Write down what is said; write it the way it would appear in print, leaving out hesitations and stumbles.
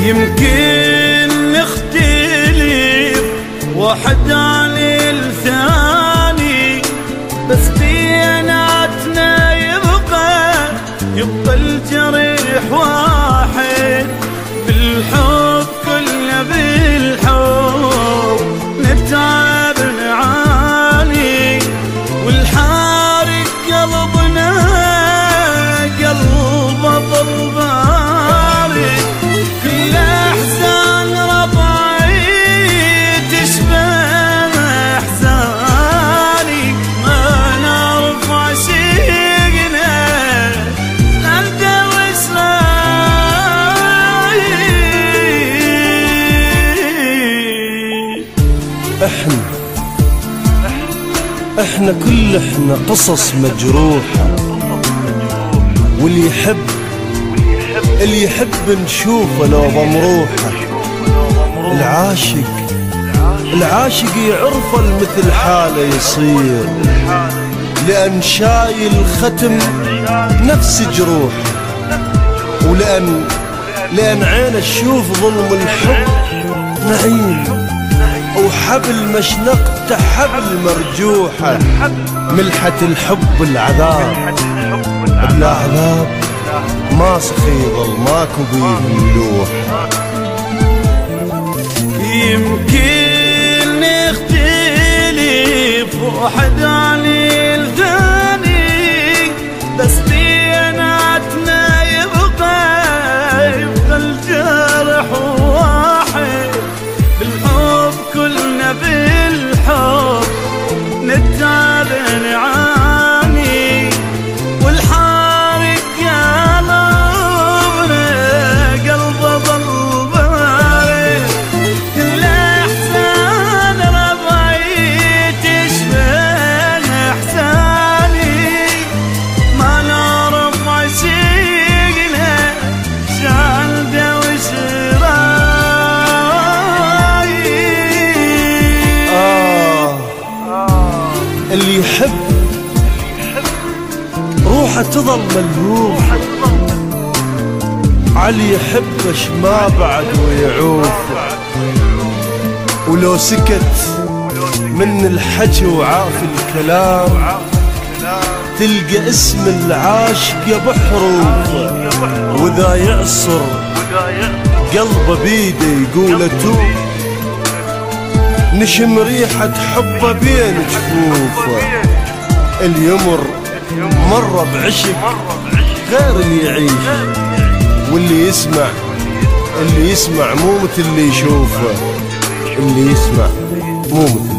يمكن نختلف واحد عن الثاني، بس بيناتنا يبقى الجريح واحد. بالحب كلنا بالحب نتعب نعاني، والحارق قلبنا قلبه ظل بارد. كل احزان ربعي تشبه احزاني، ما نعرف عشقنا انت واسرائيل. احنا احنا قصص مجروحة، واللي يحب نشوفه لو ضمروحه. العاشق يعرفه مثل حاله يصير، لأن شايل ختم نفس جروحه، ولأن عينه تشوف ظلم الحب نعيم، وحبل مشنقته حبل مرجوحة. ملحة الحب العذاب، بلا عذاب ما سخي ظل ماكو بيه ملوح. يمكن نختلف واحد عن الثاني، بس بيناتنا يبقى الجرح واحد. بالحب كلنا بالحب نتعب نعاني، والحارق قلبنا قلبه ظل بارد. كل احسان ربعي تشبه احساني، ما نعرف عشقنا شالده واسرائيل. اللي يحب روحه تظل ملهوفة، علي يحبش ما بعد ويعوفه. ولو سكت من الحكي وعاف الكلام، تلقى اسم العاشق يا بحروفه. وذا يعصر قلبه بيده يقول اتوب، نشم ريحة حبه بين جفوفه. اليمر مرة بعشق غير اللي يعيش، واللي يسمع مو مثل اللي يشوفه. اللي يسمع مو مثل